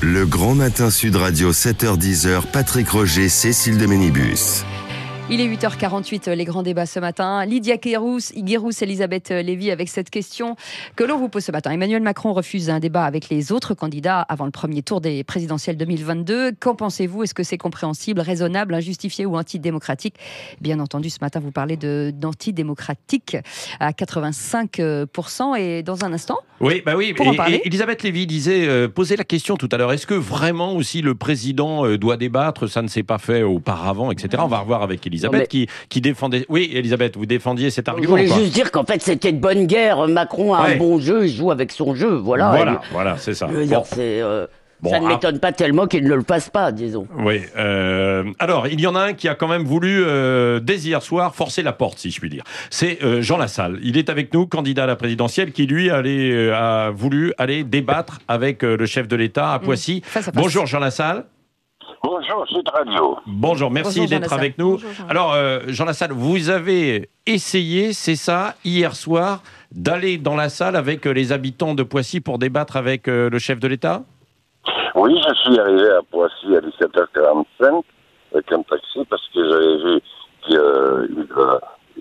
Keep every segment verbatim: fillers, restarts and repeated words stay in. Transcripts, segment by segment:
Le Grand Matin Sud Radio, sept heures dix, Patrick Roger, Cécile de Ménibus. Il est huit heures quarante-huit, les grands débats ce matin. Lydia Guérous, Guérous, Elisabeth Lévy avec cette question que l'on vous pose ce matin. Emmanuel Macron refuse un débat avec les autres candidats avant le premier tour des présidentielles deux mille vingt-deux. Qu'en pensez-vous ? Est-ce que c'est compréhensible, raisonnable, injustifié ou antidémocratique ? Bien entendu, ce matin, vous parlez de, d'antidémocratique à quatre-vingt-cinq pour cent. Et dans un instant, oui, bah oui. Pour en parler. Et, et Elisabeth Lévy disait, euh, posait la question tout à l'heure, est-ce que vraiment aussi le président euh, doit débattre ? Ça ne s'est pas fait auparavant, et cetera. On va revoir avec Elisabeth. Elisabeth mais... qui, qui défendait... Oui, Elisabeth, vous défendiez cet argument. Je voulais quoi. juste dire qu'en fait, c'était de bonne guerre. Macron a ouais. un bon jeu, il joue avec son jeu. Voilà, voilà, et, voilà c'est ça. Je veux dire, bon. c'est, euh, bon, ça ne ah... m'étonne pas tellement qu'il ne le fasse pas, disons. Oui. Euh, alors, il y en a un qui a quand même voulu, euh, dès hier soir, forcer la porte, si je puis dire. C'est euh, Jean Lassalle. Il est avec nous, candidat à la présidentielle, qui, lui, allait, euh, a voulu aller débattre avec euh, le chef de l'État à Poissy. Mmh, face à face. Bonjour, Jean Lassalle. Bonjour, Sud Radio. Bonjour, merci Bonjour, d'être avec nous. Bonjour, Jean. Alors, euh, Jean Lassalle, vous avez essayé, c'est ça, hier soir, d'aller dans la salle avec les habitants de Poissy pour débattre avec euh, le chef de l'État ? Oui, je suis arrivé à Poissy à dix-sept heures quarante-cinq avec un taxi parce que j'avais vu qu'il euh, euh,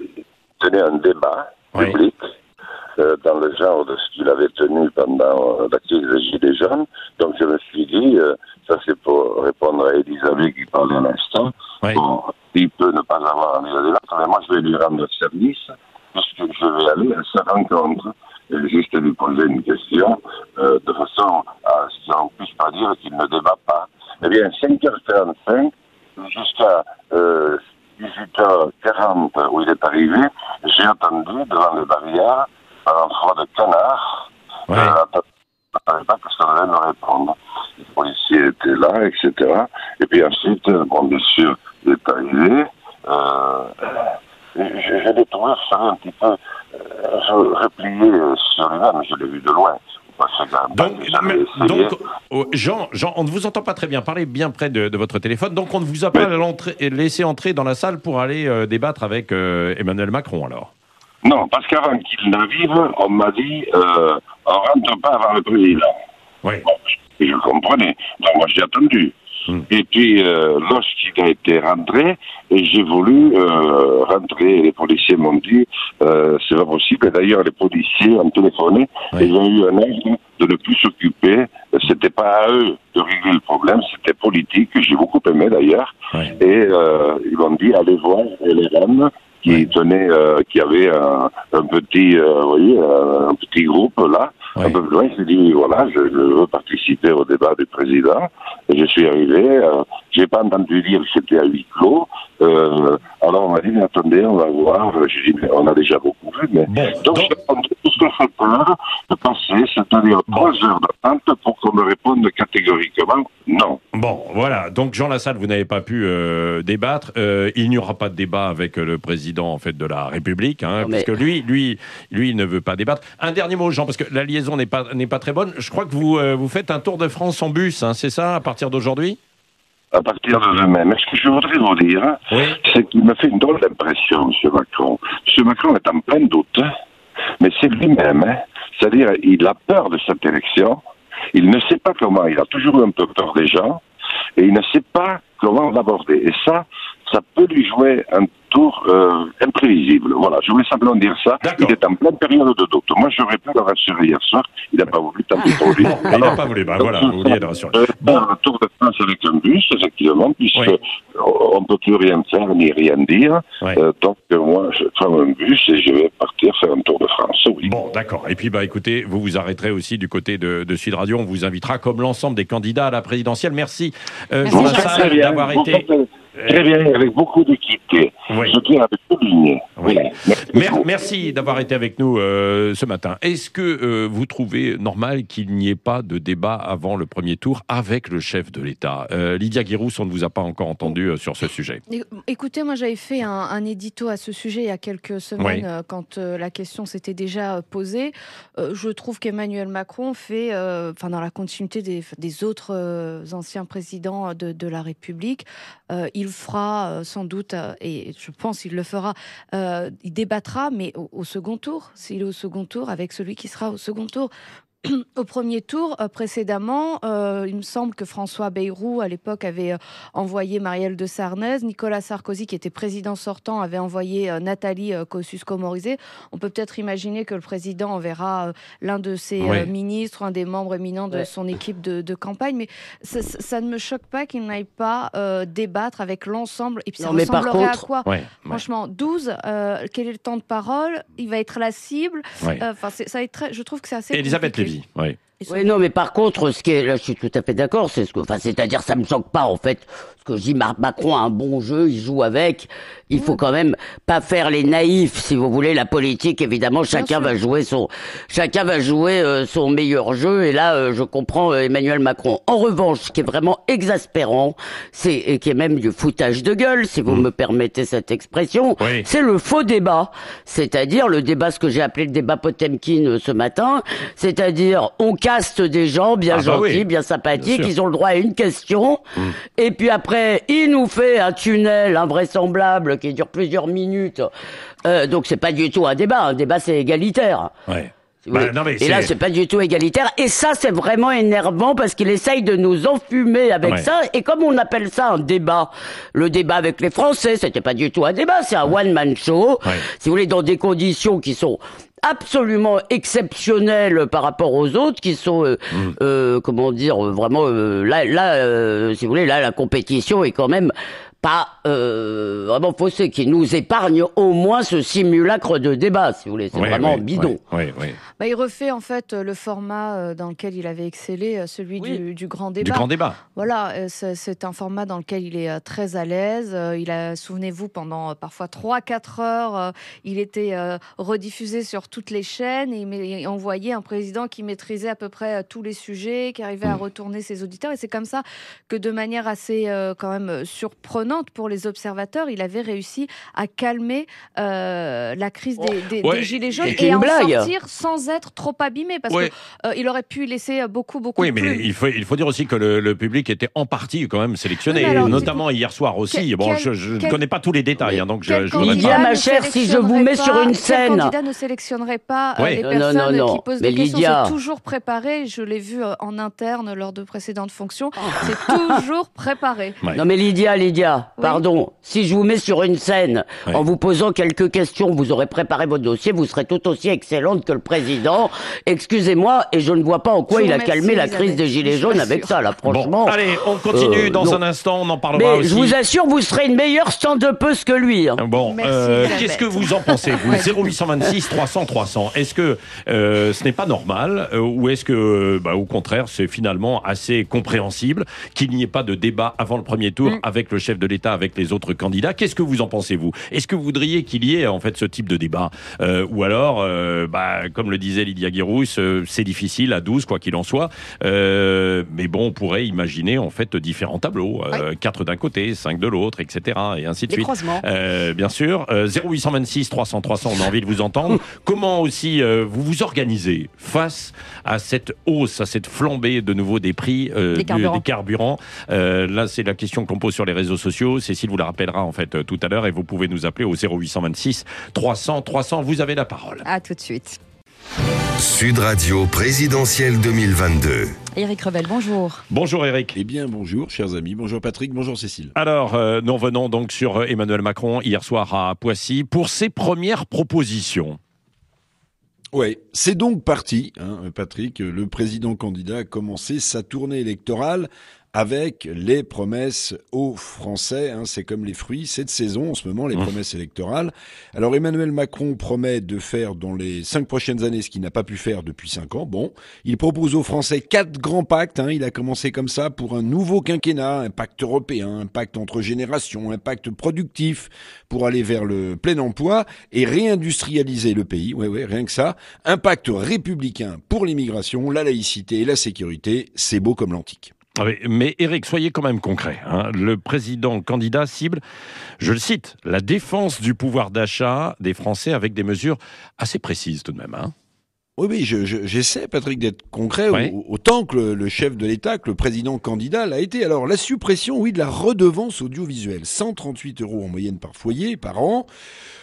tenait un débat oui. public euh, dans le genre de ce qu'il avait tenu pendant euh, la crise des Gilets jaunes. Donc, je me suis dit... Euh, ça, c'est pour répondre à Elisabeth qui parlait à l'instant. Oui. Bon, il peut ne pas avoir envie de débattre, mais moi, je vais lui rendre service, puisque je vais aller à sa rencontre, et juste lui poser une question, euh, de façon à ce qu'on ne puisse pas dire qu'il ne débat pas. Eh bien, cinq heures quarante-cinq, jusqu'à euh, dix-huit heures quarante, où il est arrivé, j'ai attendu devant le barrière, par un froid de canard, oui. euh, je ne savais pas que ça devait me répondre. Les policiers étaient là, et cetera. Et puis ensuite, bon, bien sûr, il est arrivé. Euh, je, je l'ai trouvé un petit peu euh, replié sur lui-même, je l'ai vu de loin. Donc, mais, donc oh, Jean, Jean, on ne vous entend pas très bien. Parlez bien près de, de votre téléphone. Donc, on ne vous a pas mais... laissé entrer dans la salle pour aller euh, débattre avec euh, Emmanuel Macron, alors ? Non, parce qu'avant qu'il n'arrive, on m'a dit euh, on ne rentre pas avant le président. Oui. Bon, je comprenais. Donc, moi, j'ai attendu. Hum. Et puis, euh, lorsqu'il a été rentré, et j'ai voulu euh, rentrer, les policiers m'ont dit euh, c'est pas possible. Et d'ailleurs, les policiers ont téléphoné, oui. et ils ont eu un ordre de ne plus s'occuper. C'était pas à eux de régler le problème, c'était politique, que j'ai beaucoup aimé d'ailleurs. Oui. Et euh, ils m'ont dit allez voir les Rennes qui oui. tenait, euh, qui avait un, un petit, euh, vous voyez, un petit groupe là, oui. un peu plus loin. J'ai dit voilà, je, je veux participer au débat du président. Et je suis arrivé. Euh, j'ai pas entendu dire que c'était à huis clos. Euh, alors on m'a dit mais attendez, on va voir. J'ai dit mais on a déjà beaucoup vu. Mais bon, donc, donc... tout ce que fait peur de passer, c'est-à-dire trois bon. heures d'attente pour qu'on me réponde catégoriquement non. Bon, voilà. Donc Jean Lassalle, vous n'avez pas pu euh, débattre. Euh, il n'y aura pas de débat avec le président en fait de la République, hein, mais... parce que lui, lui, lui, il ne veut pas débattre. Un dernier mot, Jean, parce que la liaison n'est pas n'est pas très bonne. Je crois que vous euh, vous faites un tour de France en bus, hein, c'est ça, à partir d'aujourd'hui ? À partir de demain. Mais ce que je voudrais vous dire, oui. c'est qu'il me fait une drôle d'impression, M. Macron. M. Macron est en plein doute, mais c'est lui-même. Hein. C'est-à-dire, il a peur de cette élection. Il ne sait pas comment. Il a toujours eu un peu peur des gens. Et il ne sait pas comment l'aborder. Et ça, ça peut lui jouer un tour euh, imprévisible. Voilà, je voulais simplement dire ça. D'accord. Il est en pleine période de doute. Moi, j'aurais pu le rassurer hier soir. Il n'a pas voulu, tant pis pour lui. Il n'a pas voulu. Ben voilà, vous vouliez le rassurer. Euh, bon. Un tour de France avec un bus, effectivement, puisque oui. on ne peut plus rien faire ni rien dire. Oui. Euh, donc, moi, je prends un bus et je vais partir faire un tour de France. Oui. Bon, d'accord. Et puis, bah, écoutez, vous vous arrêterez aussi du côté de, de Sud Radio. On vous invitera comme l'ensemble des candidats à la présidentielle. Merci, euh, Jean Lassalle, d'avoir été... Très bien, avec beaucoup d'équité. Oui. Je tiens à souligner. Oui. Merci, Merci d'avoir été avec nous euh, ce matin. Est-ce que euh, vous trouvez normal qu'il n'y ait pas de débat avant le premier tour avec le chef de l'État ? euh, Lydia Guérous, on ne vous a pas encore entendu euh, sur ce sujet. Écoutez, moi j'avais fait un, un édito à ce sujet il y a quelques semaines, oui. euh, quand euh, la question s'était déjà posée. Euh, je trouve qu'Emmanuel Macron fait, euh, enfin dans la continuité des, des autres euh, anciens présidents de, de la République, euh, il fera euh, sans doute, euh, et je pense qu'il le fera, euh, il débattra, mais au, au second tour, s'il est au second tour, avec celui qui sera au second tour. au premier tour, euh, précédemment, euh, il me semble que François Bayrou, à l'époque, avait euh, envoyé Marielle de Sarnez. Nicolas Sarkozy, qui était président sortant, avait envoyé euh, Nathalie euh, Kosciusko-Morizet. On peut peut-être imaginer que le président enverra euh, l'un de ses Oui. euh, ministres, un des membres éminents de Ouais. son équipe de, de campagne. Mais ça, ça- ça ne me choque pas qu'il n'aille pas euh, débattre avec l'ensemble. Et puis ça Non, mais par ressemblerait contre- à quoi Ouais, ouais. Franchement, douze, euh, quel est le temps de parole? Il va être la cible. Ouais. Enfin, c'est- ça va être très, je trouve que c'est assez Elisabeth compliqué. Lévy, oui. Ils sont- Oui, non, mais par contre, ce qui est, là, je suis tout à fait d'accord, c'est ce que, enfin, c'est-à-dire, ça me choque pas, en fait. Ce que je dis, Mar- Macron a un bon jeu, il joue avec. Il faut quand même pas faire les naïfs, si vous voulez. La politique, évidemment, chacun sûr. va jouer son, chacun va jouer euh, son meilleur jeu. Et là, euh, je comprends euh, Emmanuel Macron. En revanche, ce qui est vraiment exaspérant, c'est, et qui est même du foutage de gueule, si vous me permettez cette expression, Oui. c'est le faux débat. C'est-à-dire le débat, ce que j'ai appelé le débat Potemkin euh, ce matin. C'est-à-dire, on caste des gens bien Ah bah gentils, oui. bien sympathiques, Bien sûr. ils ont le droit à une question. Et puis après, il nous fait un tunnel invraisemblable qui dure plusieurs minutes. Euh, donc c'est pas du tout un débat. Un débat, c'est égalitaire. Ouais. Si vous Bah, voulez. non, mais Et là, c'est- c'est pas du tout égalitaire. Et ça, c'est vraiment énervant parce qu'il essaye de nous enfumer avec Ouais. ça. Et comme on appelle ça un débat, le débat avec les Français, c'était pas du tout un débat, c'est un one-man show. Ouais. Si vous voulez, dans des conditions qui sont absolument exceptionnelles par rapport aux autres, qui sont, euh, Mm. euh, comment dire, euh, vraiment, euh, là, là, euh, si vous voulez, là, la compétition est quand même pas euh, vraiment faussée, qui nous épargne au moins ce simulacre de débat, si vous voulez. C'est Ouais, vraiment ouais, bidon. ouais, ouais, ouais. Bah, il refait en fait euh, le format euh, dans lequel il avait excellé, euh, celui Oui. du, du grand débat. Du grand débat. Voilà, euh, c'est c'est un format dans lequel il est euh, très à l'aise. Euh, il a, souvenez-vous, pendant euh, parfois trois à quatre heures, euh, il était euh, rediffusé sur toutes les chaînes et, il met- et on voyait un président qui maîtrisait à peu près euh, tous les sujets, qui arrivait à retourner ses auditeurs. Et c'est comme ça que de manière assez euh, quand même euh, surprenante pour les observateurs, il avait réussi à calmer euh, la crise des, des- Ouais, des gilets jaunes c'est et une à en blague. sortir sans être trop abîmé parce Ouais. que euh, il aurait pu laisser beaucoup beaucoup Oui, de mais plumes. il faut, il faut dire aussi que le, le public était en partie quand même sélectionné, Oui, mais alors, notamment hier soir aussi. Quel- bon, quel- je je ne quel- connais pas tous les détails, hein, donc je, Quel je voudrais Lydia, pas- candidat ma ne chère, si je vous mets sur sélectionnerait une pas- scène- Quel candidat ne sélectionnerait pas euh, Ouais. les Non, non, personnes non, non. qui posent Mais des questions? Lydia- C'est toujours préparé. Je l'ai vu euh, en interne lors de précédentes fonctions. Oh. C'est toujours préparé. Ouais. Non mais Lydia, Lydia, Oui. pardon, si je vous mets sur une scène Ouais. en vous posant quelques questions, vous aurez préparé votre dossier, vous serez tout aussi excellente que le président. Excusez-moi, et je ne vois pas en quoi Je vous il a remercie, calmé la Elisabeth. crise des Je gilets suis jaunes pas avec sûre. ça, là, franchement. Bon, allez, on continue Euh, dans non. un instant, on en parlera Mais aussi. je vous assure, vous serez une meilleure stand-upeuse que lui. hein. Bon, Merci, euh, Elisabeth. qu'est-ce que vous en pensez, vous Ouais. zéro huit deux six trois cents trois cents. Est-ce que euh, ce n'est pas normal euh, ou est-ce que, bah, au contraire, c'est finalement assez compréhensible qu'il n'y ait pas de débat avant le premier tour Mm. avec le chef de l'État, avec les autres candidats? Qu'est-ce que vous en pensez, vous? Est-ce que vous voudriez qu'il y ait en fait ce type de débat euh, ou alors, euh, bah, comme le disait Lydia Guérousse, euh, c'est difficile à douze, quoi qu'il en soit. Euh, mais bon, on pourrait imaginer en fait différents tableaux, euh, quatre d'un côté, cinq de l'autre, et cetera. Et ainsi de Les suite. croisements. Euh, bien sûr. Euh, zéro huit deux six trois cents trois cents, on a envie de vous entendre. Comment aussi euh, vous vous organisez face à cette hausse, à cette flambée de nouveau des prix euh, Des du- carburants. des carburants Euh, Là, c'est la question qu'on pose sur les réseaux sociaux. Cécile vous la rappellera en fait euh, tout à l'heure et vous pouvez nous appeler au zéro huit deux six trois cents trois cents. Vous avez la parole. À tout de suite. Sud Radio présidentielle deux mille vingt-deux. Éric Revel, bonjour. Bonjour Eric. Eh bien, bonjour, chers amis. Bonjour Patrick, bonjour Cécile. Alors, euh, nous revenons donc sur euh, Emmanuel Macron hier soir à Poissy pour ses premières propositions. Ouais, c'est donc parti, hein, Patrick. Le président candidat a commencé sa tournée électorale avec les promesses aux Français. Hein, c'est comme les fruits, c'est de saison en ce moment, les Mmh. promesses électorales. Alors Emmanuel Macron promet de faire dans les cinq prochaines années ce qu'il n'a pas pu faire depuis cinq ans. Bon, il propose aux Français quatre grands pactes. Hein, il a commencé comme ça pour un nouveau quinquennat, un pacte européen, un pacte entre générations, un pacte productif pour aller vers le plein emploi et réindustrialiser le pays. Ouais, ouais, rien que ça. Un pacte républicain pour l'immigration, la laïcité et la sécurité. C'est beau comme l'antique. Ah oui, mais Eric, soyez quand même concret. Hein. Le président candidat cible, je le cite, la défense du pouvoir d'achat des Français avec des mesures assez précises tout de même. Hein. Oui, oui, je, je, j'essaie, Patrick, d'être concret, Ouais. au- autant que le, le chef de l'État, que le président candidat l'a été. Alors, la suppression, oui, de la redevance audiovisuelle, cent trente-huit euros en moyenne par foyer, par an.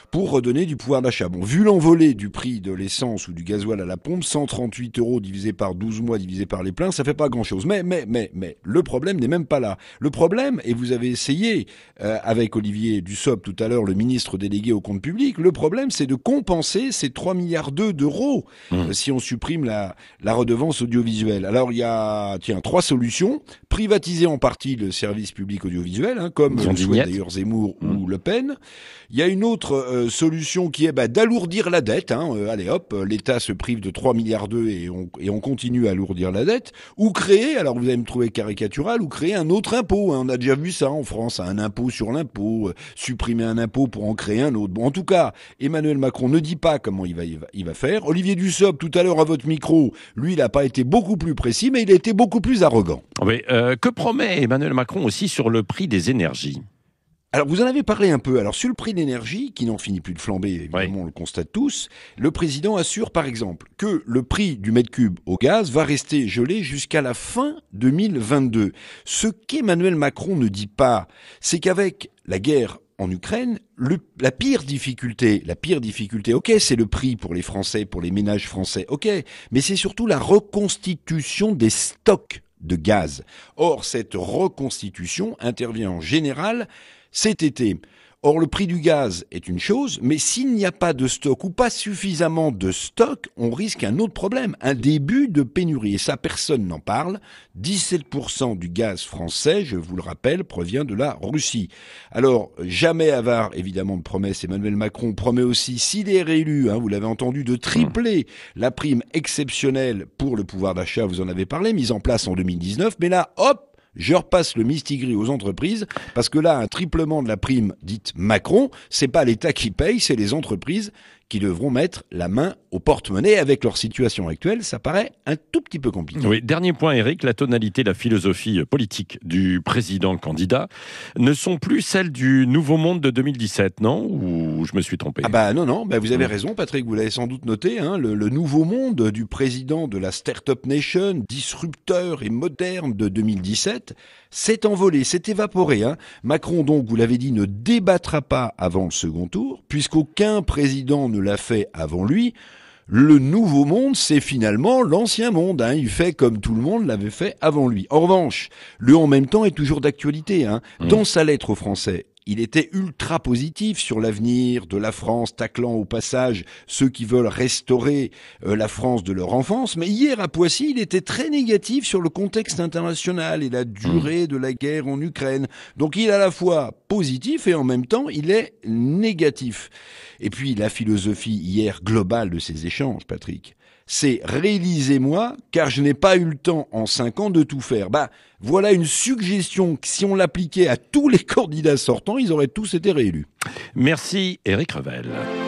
pour redonner du pouvoir d'achat. Bon, vu l'envolée du prix de l'essence ou du gasoil à la pompe, cent trente-huit euros divisé par douze mois divisé par les pleins, ça fait pas grand-chose. Mais, mais, mais, mais, le problème n'est même pas là. Le problème, et vous avez essayé euh, avec Olivier Dussopt tout à l'heure, le ministre délégué au compte public, le problème c'est de compenser ces trois virgule deux milliards d'euros mmh. euh, si on supprime la, la redevance audiovisuelle. Alors il y a, tiens, trois solutions. Privatiser en partie le service public audiovisuel, hein, comme le souhait d'ailleurs Zemmour mmh. ou Le Pen. Il y a une autre euh, solution qui est bah, d'alourdir la dette. Hein. Euh, allez hop, l'État se prive de trois virgule deux milliards et on, et on continue à alourdir la dette. Ou créer, alors vous allez me trouver caricatural, ou créer un autre impôt. Hein. On a déjà vu ça en France, un impôt sur l'impôt, euh, supprimer un impôt pour en créer un autre. Bon, en tout cas, Emmanuel Macron ne dit pas comment il va, il va, il va faire. Olivier Dussopt, tout à l'heure à votre micro, lui, il n'a pas été beaucoup plus précis, mais il a été beaucoup plus arrogant. Oui, euh, que promet Emmanuel Macron aussi sur le prix des énergies ? Alors, vous en avez parlé un peu. Alors, sur le prix de l'énergie, qui n'en finit plus de flamber, évidemment, oui. on le constate tous, le président assure, par exemple, que le prix du mètre cube au gaz va rester gelé jusqu'à la fin deux mille vingt-deux. Ce qu'Emmanuel Macron ne dit pas, c'est qu'avec la guerre en Ukraine, le, la pire difficulté, la pire difficulté, ok, c'est le prix pour les Français, pour les ménages français, ok, mais c'est surtout la reconstitution des stocks de gaz. Or, cette reconstitution intervient en général cet été. Or, le prix du gaz est une chose, mais s'il n'y a pas de stock ou pas suffisamment de stock, on risque un autre problème, un début de pénurie. Et ça, personne n'en parle. dix-sept pour cent du gaz français, je vous le rappelle, provient de la Russie. Alors, jamais avare, évidemment, de promesses. Emmanuel Macron promet aussi, s'il est réélu, hein, vous l'avez entendu, de tripler la prime exceptionnelle pour le pouvoir d'achat, vous en avez parlé, mise en place en deux mille dix-neuf. Mais là, hop, je repasse le mistigris aux entreprises, parce que là, un triplement de la prime dite Macron, c'est pas l'État qui paye, c'est les entreprises qui devront mettre la main au porte-monnaie. Avec leur situation actuelle, ça paraît un tout petit peu compliqué. Oui, dernier point, Eric, la tonalité, la philosophie politique du président candidat ne sont plus celles du Nouveau Monde de deux mille dix-sept, non ? Ou je me suis trompé ? Ah bah non, non, bah vous avez raison, Patrick, vous l'avez sans doute noté, hein, le, le Nouveau Monde du président de la Startup Nation, disrupteur et moderne de deux mille dix-sept, s'est envolé, s'est évaporé. Hein. Macron, donc, vous l'avez dit, ne débattra pas avant le second tour, puisqu'aucun président ne l'a fait avant lui. Le Nouveau Monde, c'est finalement l'Ancien Monde. Hein. Il fait comme tout le monde l'avait fait avant lui. En revanche, le en même temps est toujours d'actualité. Hein. Mmh. Dans sa lettre aux Français, il était ultra positif sur l'avenir de la France, taclant au passage ceux qui veulent restaurer euh, la France de leur enfance. Mais hier à Poissy, il était très négatif sur le contexte international et la durée mmh. de la guerre en Ukraine. Donc il est à la fois positif et en même temps il est négatif. Et puis la philosophie hier globale de ces échanges, Patrick, c'est « réalisez-moi, car je n'ai pas eu le temps en cinq ans de tout faire ». Bah, voilà une suggestion que si on l'appliquait à tous les candidats sortants, ils auraient tous été réélus. Merci Éric Revel.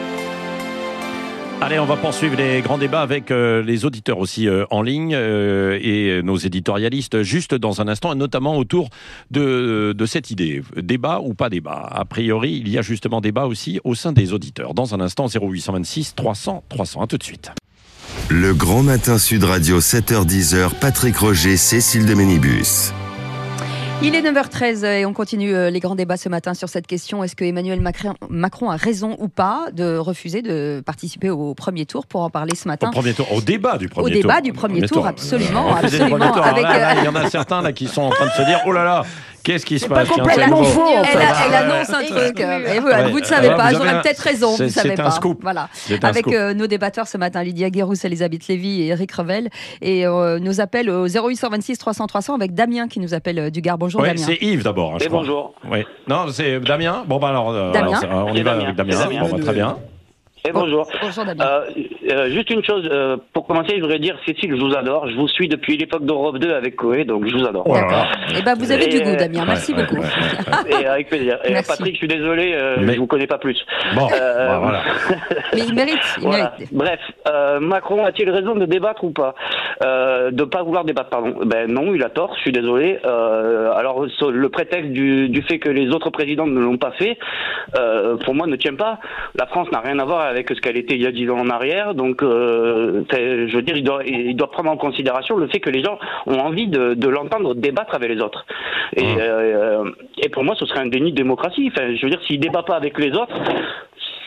Allez, on va poursuivre les grands débats avec euh, les auditeurs aussi euh, en ligne euh, et nos éditorialistes juste dans un instant, et notamment autour de, de cette idée. Débat ou pas débat ? A priori, il y a justement débat aussi au sein des auditeurs. Dans un instant, zéro huit cent vingt-six trois cents trois cents. À tout de suite. Le Grand Matin Sud Radio, sept heures dix, Patrick Roger, Cécile de Ménibus. Il est neuf heures treize et on continue les grands débats ce matin sur cette question. Est-ce que Emmanuel Macron a raison ou pas de refuser de participer au premier tour? Pour en parler ce matin. Au premier tour, au débat du premier au tour. Au débat du premier, premier tour, tour, absolument. absolument. Tour. Avec, là, là, il y en a certains là qui sont en train de se dire, oh là là, qu'est-ce qui se c'est passe? Pas complètement faux, en fait. Elle, elle annonce un truc. Et vous, ouais. vous ne savez pas, j'aurais peut-être raison, vous ne savez pas. Scoop. Voilà. C'est Avec un euh, nos débatteurs ce matin, Lydia Guérousse, Elisabeth Lévy et Éric Revel. Et euh, nos appels au zéro huit cent vingt-six trois cents trois cents avec Damien qui nous appelle euh, du Gard. Bonjour ouais, Damien. C'est Yves d'abord. Hein, et bonjour. Oui. Non, c'est Damien. Bon, bah alors, euh, Damien. alors on y va avec Damien. Damien. Bon, bah, très bien. Et bonjour. Bonjour Damien. Euh, euh, juste une chose, euh, pour commencer, je voudrais dire, Cécile, je vous adore. Je vous suis depuis l'époque d'Europe deux avec Coé, donc je vous adore. Oh D'accord. Et ben vous avez et du goût, Damien. Merci ouais, beaucoup. Ouais, ouais, ouais. Et avec plaisir. Et Patrick, je suis désolé, euh, Mais... je vous connais pas plus. Bon, euh, bon voilà. Mais il mérite. Il voilà. mérite. Bref, euh, Macron a-t-il raison de débattre ou pas euh, De pas vouloir débattre, pardon. Ben non, il a tort. Je suis désolé. Euh, alors le prétexte du, du fait que les autres présidents ne l'ont pas fait, euh, pour moi, ne tient pas. La France n'a rien à voir avec ce qu'elle était il y a dix ans en arrière, donc euh, je veux dire, il doit, il doit prendre en considération le fait que les gens ont envie de, de l'entendre débattre avec les autres. Et, mmh. euh, et pour moi, ce serait un déni de démocratie. Enfin, je veux dire, s'il débat pas avec les autres,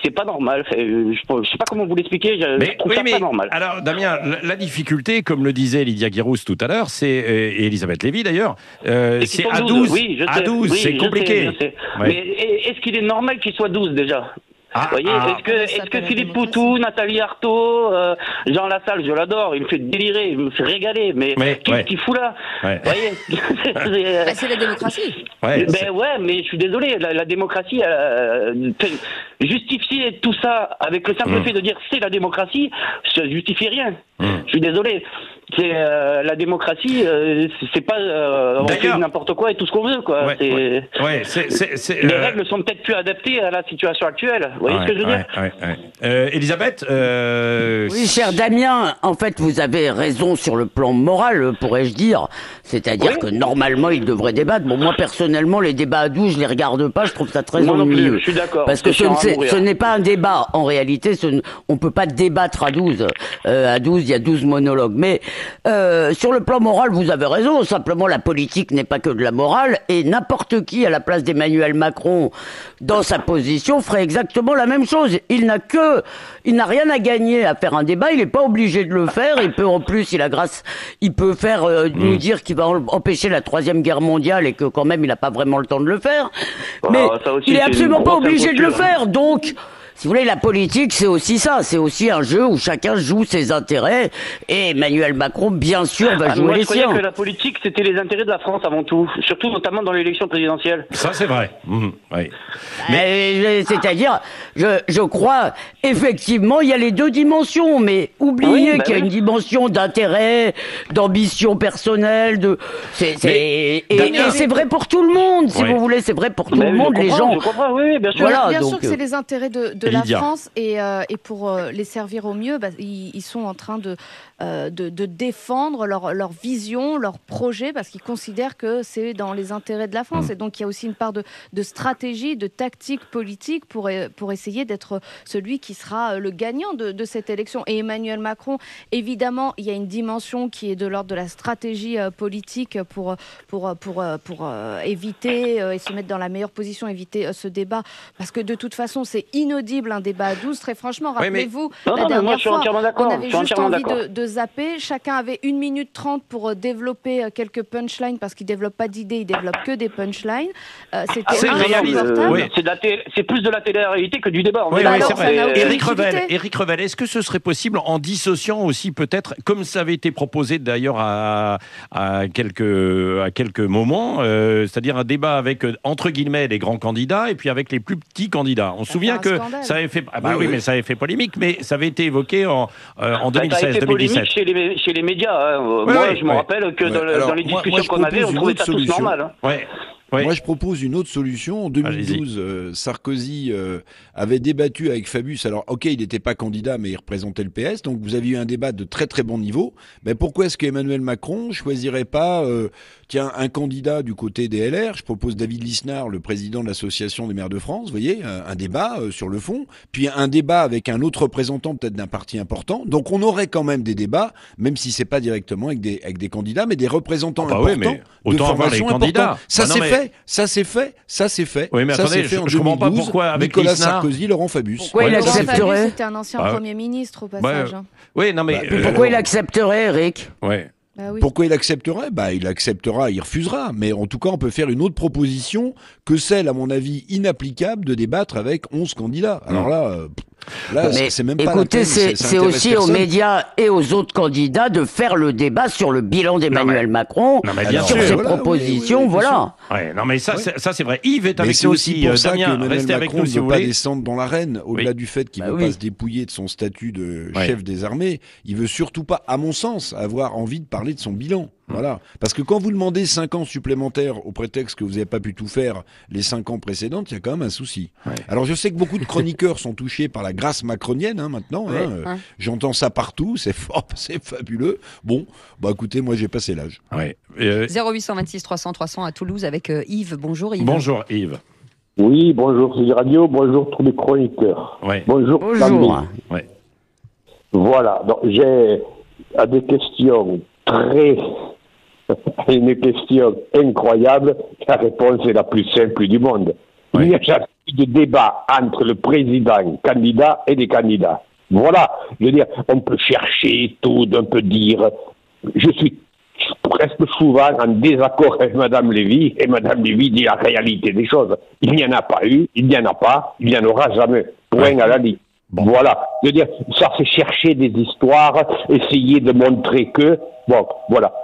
c'est pas normal. Je, je sais pas comment vous l'expliquer. Je, mais, je trouve oui, ça mais, pas normal. Alors, Damien, la, la difficulté, comme le disait Lydia Guirous tout à l'heure, c'est et Elisabeth Lévy d'ailleurs, euh, c'est à douze. Oui, je sais. À douze, oui, c'est compliqué. Je sais, je sais. Ouais. Mais est-ce qu'il est normal qu'il soit douze déjà? Ah, Vous voyez, ah. est-ce que, est-ce que Philippe Poutou, Nathalie Arthaud, euh, Jean Lassalle, je l'adore, il me fait délirer, il me fait régaler, mais ouais, qu'est-ce ouais. qu'il fout là? Ouais. Vous voyez, bah, c'est la démocratie. Ouais, ben ouais, mais je suis désolé, la, la démocratie, euh, justifier tout ça avec le simple mmh. fait de dire c'est la démocratie, ça justifie rien. Mmh. Je suis désolé. C'est euh, la démocratie, euh, c'est pas euh, on fait n'importe quoi et tout ce qu'on veut, quoi. Ouais, c'est, ouais, ouais, c'est, c'est, c'est, les euh... règles sont peut-être plus adaptées à la situation actuelle. Vous voyez ouais, ce que je veux ouais, dire? ouais, ouais. Euh, Elisabeth euh... Oui, cher Damien, en fait, vous avez raison sur le plan moral, pourrais-je dire. C'est-à-dire oui. que normalement, il devrait débattre. Bon, moi, personnellement, les débats à douze, je les regarde pas, je trouve ça très moi ennuyeux. Non plus, je suis d'accord. Parce que ce, ce n'est pas un débat. En réalité, ce, on peut pas débattre à douze. Euh, à douze, il y a douze monologues. Mais euh, sur le plan moral, vous avez raison. Simplement, la politique n'est pas que de la morale. Et n'importe qui, à la place d'Emmanuel Macron, dans sa position, ferait exactement la même chose. Il n'a que, il n'a rien à gagner à faire un débat. Il n'est pas obligé de le faire. Il peut, en plus, il a grâce, il peut faire euh, mmh. nous dire qu'il va empêcher la troisième guerre mondiale et que quand même, il n'a pas vraiment le temps de le faire. Mais ah, aussi, il est absolument pas obligé de le faire. Donc, si vous voulez, la politique, c'est aussi ça. C'est aussi un jeu où chacun joue ses intérêts. Et Emmanuel Macron, bien sûr, va ah, jouer moi, les je croyais siens. que la politique, c'était les intérêts de la France avant tout. Surtout, notamment dans l'élection présidentielle. Ça, c'est vrai. Mmh, oui. Mais, c'est-à-dire, je, je crois, effectivement, il y a les deux dimensions. Mais oubliez oui, bah qu'il y a oui. une dimension d'intérêt, d'ambition personnelle, de, c'est, c'est, mais, et, et c'est vrai pour tout le monde, si ouais. vous voulez, c'est vrai pour tout bah, le monde, les gens. Je comprends, oui, bien sûr. Voilà, bien donc, sûr que c'est les intérêts de, de la Lydia. France et, euh, et pour euh, les servir au mieux, bah, ils, ils sont en train de, euh, de, de défendre leur, leur vision, leur projet, parce qu'ils considèrent que c'est dans les intérêts de la France. Mmh. Et donc il y a aussi une part de, de stratégie, de tactique politique pour, pour essayer d'être celui qui sera le gagnant de, de cette élection. Et Emmanuel Macron, évidemment, il y a une dimension qui est de l'ordre de la stratégie euh, politique pour, pour, pour, pour, pour euh, éviter euh, et se mettre dans la meilleure position, éviter euh, ce débat, parce que de toute façon, c'est inaudible un débat à douze, très franchement. Rappelez-vous, oui, mais... non, la non, dernière moi, je suis fois, entièrement d'accord. on avait je suis juste envie d'accord. de, de zapper. Chacun avait une minute trente pour développer quelques punchlines, parce qu'il ne développe pas d'idées, il développe que des punchlines. Euh, c'était ah, c'est, insupportable. oui. c'est, té- c'est plus de la télé-réalité que du débat. Oui, bah oui, alors, c'est vrai. Éric Revel, Éric Revel, est-ce que ce serait possible en dissociant aussi peut-être, comme ça avait été proposé d'ailleurs à, à, quelques, à quelques moments, euh, c'est-à-dire un débat avec, entre guillemets, les grands candidats et puis avec les plus petits candidats. On se souvient que scandale. ça avait fait, ah bah oui, oui, oui, mais ça avait fait polémique, mais ça avait été évoqué en, euh, en deux mille seize deux mille dix-sept. Ça a été polémique chez les, chez les médias. Hein. Oui, moi, oui, je me oui. rappelle que ouais. dans, Alors, dans les discussions moi, moi, qu'on avait, on trouvait ça tous normal. Hein. Ouais. Oui. Moi, je propose une autre solution. En deux mille douze, euh, Sarkozy euh, avait débattu avec Fabius. Alors, ok, il n'était pas candidat, mais il représentait le P S. Donc, vous avez eu un débat de très très bon niveau. Mais pourquoi est-ce qu'Emmanuel Macron choisirait pas, euh, tiens, un candidat du côté des L R? Je propose David Lisnard, le président de l'Association des maires de France. Vous voyez, un, un débat euh, sur le fond. Puis un débat avec un autre représentant, peut-être d'un parti important. Donc, on aurait quand même des débats, même si c'est pas directement avec des avec des candidats, mais des représentants ah bah importants oui, mais de formation importante. Ça bah c'est mais... fait. Ça c'est fait, ça c'est fait. Oui, mais ça attendez, c'est fait je, en je comprends pas pourquoi avec Nicolas Lisnard... Sarkozy, Laurent Fabius. Pourquoi ouais, il accepterait? C'était un ancien ah. Premier ministre au passage. Ouais, hein. Oui, non mais bah, euh, pourquoi il accepterait, Eric? Ouais. Bah oui. Pourquoi il accepterait? Bah, il acceptera, il refusera. Mais en tout cas, on peut faire une autre proposition que celle, à mon avis, inapplicable de débattre avec onze candidats. Alors là, euh, là, mais c'est même pas écoutez, la peine, c'est, c'est, c'est aussi personne. aux médias et aux autres candidats de faire le débat sur le bilan d'Emmanuel mais, Macron, non, mais bien sur sûr. ses voilà, propositions, oui, oui, oui, voilà. Ouais, non mais ça, ouais. c'est, ça c'est vrai. Yves est mais avec c'est nous aussi. aussi. Pour ça Damien, que restez avec Macron nous ne si veut vous pas voulez. descendre dans l'arène, au-delà oui. du fait qu'il ne bah veut oui. pas se dépouiller de son statut de ouais. chef des armées. Il veut surtout pas, à mon sens, avoir envie de parler de son bilan. Voilà. Parce que quand vous demandez cinq ans supplémentaires au prétexte que vous n'avez pas pu tout faire les cinq ans précédents, il y a quand même un souci. Ouais. Alors je sais que beaucoup de chroniqueurs sont touchés par la grâce macronienne hein, maintenant. Ouais. Hein. Ouais. J'entends ça partout, c'est fort, c'est fabuleux. Bon, bah écoutez, moi j'ai passé l'âge. Ouais. Euh... zéro huit cent vingt-six trois cents trois cents à Toulouse avec euh, Yves. Bonjour Yves. Bonjour Yves. Oui, bonjour Sud Radio, bonjour tous les chroniqueurs. Ouais. Bonjour. Bonjour. Ouais. Voilà, donc j'ai à des questions très... une question incroyable, la réponse est la plus simple du monde. Oui. Il n'y a jamais de débat entre le président, candidat et les candidats. Voilà, je veux dire, on peut chercher tout, on peut dire. Je suis presque souvent en désaccord avec Mme Lévy, et Mme Lévy dit la réalité des choses. Il n'y en a pas eu, il n'y en a pas, il n'y en aura jamais. Point à la ligne. Bon. Voilà. Je veux dire, ça c'est chercher des histoires, essayer de montrer que, bon, voilà.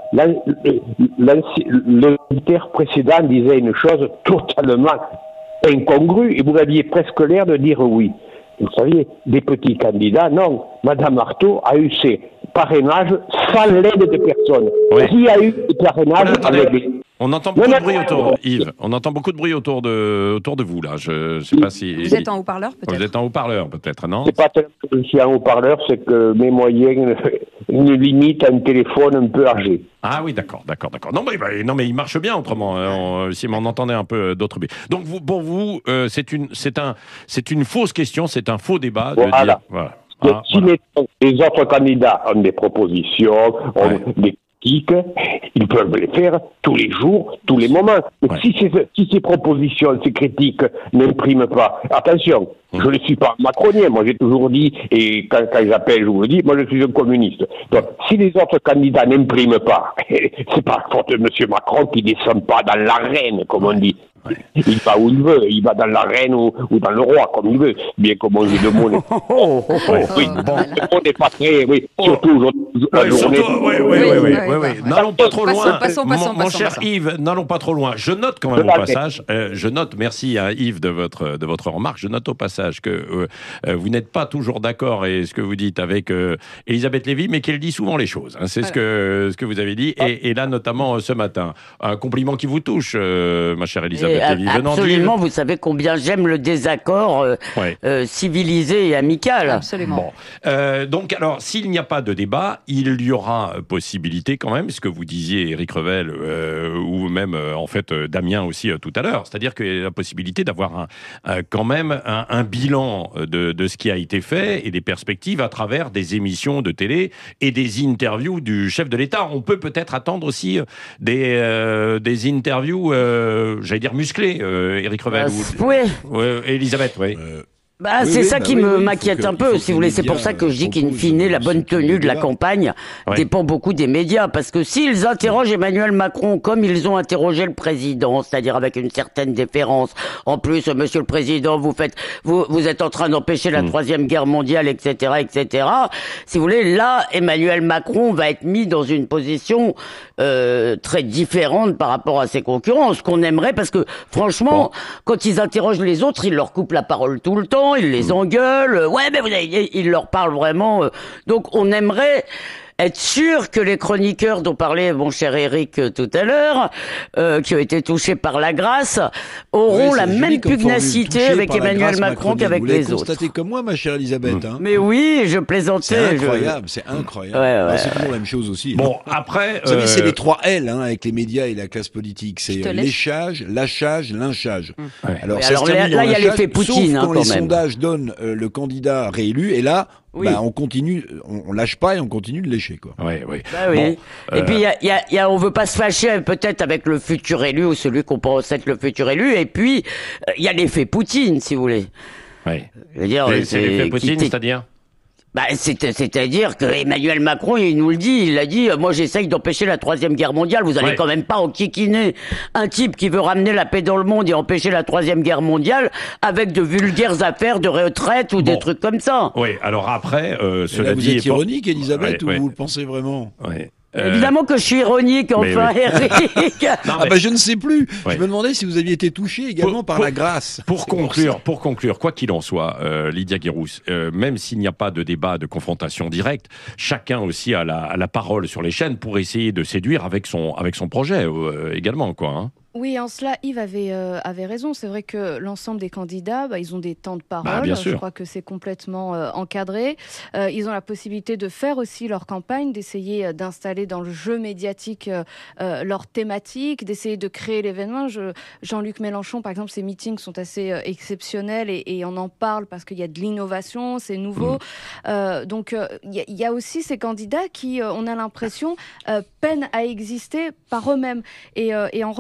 L'auditeur précédent disait une chose totalement incongrue, et vous aviez presque l'air de dire oui. Vous saviez, des petits candidats, non. Madame Artaud a eu ses parrainages sans l'aide de personne. Oui. Qui a eu des parrainages avec des... On entend beaucoup de bruit autour, Yves. On entend beaucoup de bruit autour de, autour de vous, là. Je ne sais pas si... Vous êtes en haut-parleur, peut-être? Vous êtes en haut-parleur, peut-être, non? C'est pas tellement que je suis en haut-parleur, c'est que mes moyens me limitent à un téléphone un peu âgé. Ah oui, d'accord, d'accord, d'accord. Non, mais, bah, non, mais il marche bien autrement, hein, on, si on entendait un peu d'autres bruits. Donc, vous, pour vous, euh, c'est une, c'est un, c'est une fausse question, c'est un faux débat. De Voilà. dire, voilà. Ah, si voilà. les, les autres candidats ont des propositions, ont Ouais. des critiques, ils peuvent les faire tous les jours, tous les moments. Mais Ouais. si, ces, si ces propositions, ces critiques n'impriment pas, attention, Mmh. je ne suis pas macronien, moi j'ai toujours dit, et quand, quand j'appelle, je vous le dis, moi je suis un communiste. Donc, si les autres candidats n'impriment pas, c'est pas faute de M. Macron qui ne descend pas dans l'arène, comme on dit. Ouais. Il va où il veut, il va dans l'arène ou, ou dans le roi, comme il veut. Bien comme on dit le mot. n'est- Oh, oh, oh. Oui, Oh, bon, voilà. le mot n'est pas très, oui, Oh. surtout aujourd'hui, la Ouais, journée. surtout, oui, oui, Oui, oui, oui, oui, oui, oui. oui. N'allons pas trop Passons, loin. passons, mon, passons, mon passons, cher passons. Yves, n'allons pas trop loin. Je note quand même Je au note. passage, euh, je note, merci à Yves de votre, de votre remarque, je note au passage que euh, euh, vous n'êtes pas toujours d'accord et ce que vous dites avec euh, Elisabeth Lévy, mais qu'elle dit souvent les choses. Hein, c'est Voilà. ce, que, ce que vous avez dit. Et, et là, notamment euh, ce matin, un compliment qui vous touche, euh, ma chère Elisabeth Et, Lévy. Venant absolument, d'Yves. vous savez combien j'aime le désaccord euh, Ouais. euh, civilisé et amical. Absolument. Bon, Euh, donc alors, s'il n'y a pas de débat, il y aura euh, possibilité quand même, ce que vous disiez, Éric Revel, euh, ou même euh, en fait euh, Damien aussi euh, tout à l'heure, c'est-à-dire qu'il y a la possibilité d'avoir un, un- quand même un, un bilan de, de ce qui a été fait et des perspectives à travers des émissions de télé et des interviews du chef de l'État. On peut peut-être attendre aussi euh, des, euh, des interviews, euh, j'allais dire musclées, euh, Éric Revel. Euh, ou, oui. Ouais, Elisabeth, oui. Euh, Bah, Oui, c'est oui, ça bah qui oui, me oui, il faut m'inquiète que- un il peu, faut si que vous voulez. les C'est pour médias, ça que je dis qu'in proposent, fine, la euh, bonne ce qu'ils tenue de la veulent. campagne Ouais. dépend beaucoup des médias. Parce que s'ils interrogent Emmanuel Macron comme ils ont interrogé le président, c'est-à-dire avec une certaine déférence, en plus, euh, monsieur le président, vous faites, vous, vous êtes en train d'empêcher la Mm. troisième guerre mondiale, et cetera, et cetera. Si vous voulez, là, Emmanuel Macron va être mis dans une position euh, très différente par rapport à ses concurrents. Ce qu'on aimerait, parce que franchement, Bon. quand ils interrogent les autres, ils leur coupent la parole tout le temps, ils les engueulent. Euh, Ouais, mais vous avez, ils leur parlent vraiment. euh. Donc, on aimerait être sûr que les chroniqueurs dont parlait mon cher Eric euh, tout à l'heure, euh, qui ont été touchés par la grâce, auront ouais, la c'est joli même comme formule, pugnacité touché avec par la Emmanuel grâce Macron macronienne. qu'avec Vous l'avez les autres. constaté comme moi, ma chère Elisabeth. Hein. Mais oui, je plaisantais. C'est je- incroyable, c'est incroyable. Ouais, ouais, Alors, c'est ouais. toujours la même chose aussi. Bon, hein. après... Vous savez, c'est euh, les trois L hein, avec les médias et la classe politique. C'est Je te euh, laisse. léchage, lâchage, lynchage. Ouais. Alors, Oui, ça alors se là- termine là, en il y a lynchage, l'effet Poutine, sauf hein, quand quand les même. sondages donnent euh, le candidat réélu. Et là, Oui. bah, on continue, on, on lâche pas et on continue de lécher. Quoi. Ouais, ouais. Bah oui. Bon, Et euh, puis, il y a, il y a- il y a- on veut pas se fâcher peut-être avec le futur élu ou celui qu'on pense être le futur élu. Et puis, euh, il y a l'effet Poutine, si vous voulez. ouais. Je veux dire, Et C'est l'effet qui- Poutine, qui- c'est-à-dire Bah, c'est- c'est-à-dire que Emmanuel Macron, il nous le dit, il a dit, euh, moi j'essaye d'empêcher la troisième guerre mondiale, vous allez Ouais. quand même pas enquiquiner un type qui veut ramener la paix dans le monde et empêcher la troisième guerre mondiale avec de vulgaires affaires de retraite ou des Bon. trucs comme ça. Oui, alors après, euh, Et cela là, vous dit... êtes et pour- ironique, Elisabeth, Ouais, ou ouais. vous le pensez vraiment Ouais. Euh, Évidemment que je suis ironique, mais enfin, oui. Eric. non, Ah mais bah je ne sais plus. Ouais. Je me demandais si vous aviez été touché également Pour- par pour- la grâce. Pour C'est conclure, ça. pour conclure, quoi qu'il en soit, euh, Lydia Guérousse, euh, même s'il n'y a pas de débat, de confrontation directe, chacun aussi a la, a la parole sur les chaînes pour essayer de séduire avec son, avec son projet euh, également, quoi. Hein. Oui, en cela, Yves avait, euh, avait raison. C'est vrai que l'ensemble des candidats, bah, ils ont des temps de parole. Bah, bien sûr. Je crois que c'est complètement euh, encadré. Euh, ils ont la possibilité de faire aussi leur campagne, d'essayer euh, d'installer dans le jeu médiatique euh, euh, leur thématique, d'essayer de créer l'événement. Je- Jean-Luc Mélenchon, par exemple, ses meetings sont assez euh, exceptionnels et, et on en parle parce qu'il y a de l'innovation, c'est nouveau. Mmh. Euh, donc, euh, il y, a- il y a aussi ces candidats qui, euh, on a l'impression, euh, peinent à exister par eux-mêmes. Et, euh, et en reparlant du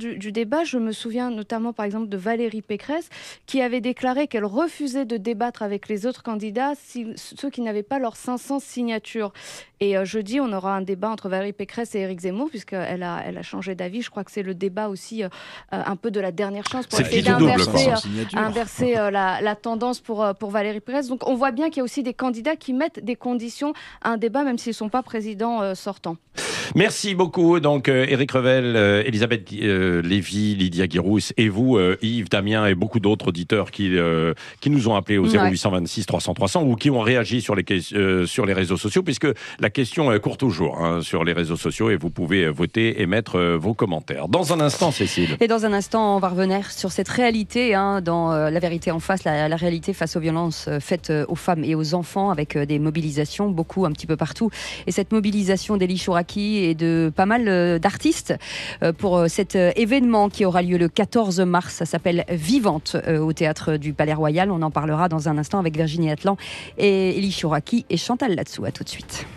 du, du débat, je me souviens notamment par exemple de Valérie Pécresse qui avait déclaré qu'elle refusait de débattre avec les autres candidats, si, ceux qui n'avaient pas leurs cinq cents signatures. Et euh, jeudi, on aura un débat entre Valérie Pécresse et Éric Zemmour, puisqu'elle a, elle a changé d'avis. Je crois que c'est le débat aussi euh, un peu de la dernière chance pour c'est essayer d'inverser euh, inverser, euh, la, la tendance pour, euh, pour Valérie Pécresse. Donc on voit bien qu'il y a aussi des candidats qui mettent des conditions à un débat, même s'ils ne sont pas présidents euh, sortants. Merci beaucoup. Donc, euh, Éric Revel, euh, Elisabeth euh, Lévy, Lydia Guirousse et vous, euh, Yves, Damien et beaucoup d'autres auditeurs qui, euh, qui nous ont appelés au zéro huit cent vingt-six trois cents trois cents ou qui ont réagi sur les, euh, sur les réseaux sociaux, puisque la question euh, court toujours hein, sur les réseaux sociaux et vous pouvez voter et mettre euh, vos commentaires. Dans un instant, Cécile. Et dans un instant, on va revenir sur cette réalité, hein, dans euh, La vérité en face, la, la réalité face aux violences euh, faites euh, aux femmes et aux enfants, avec euh, des mobilisations, beaucoup, un petit peu partout. Et cette mobilisation d'Elie Chouraqui et de pas mal euh, d'artistes euh, pour euh, cet euh, événement qui aura lieu le quatorze mars. Ça s'appelle Vivante euh, au Théâtre du Palais Royal. On en parlera dans un instant avec Virginie Atlan et Elie Chouraqui et Chantal Latsou. À tout de suite.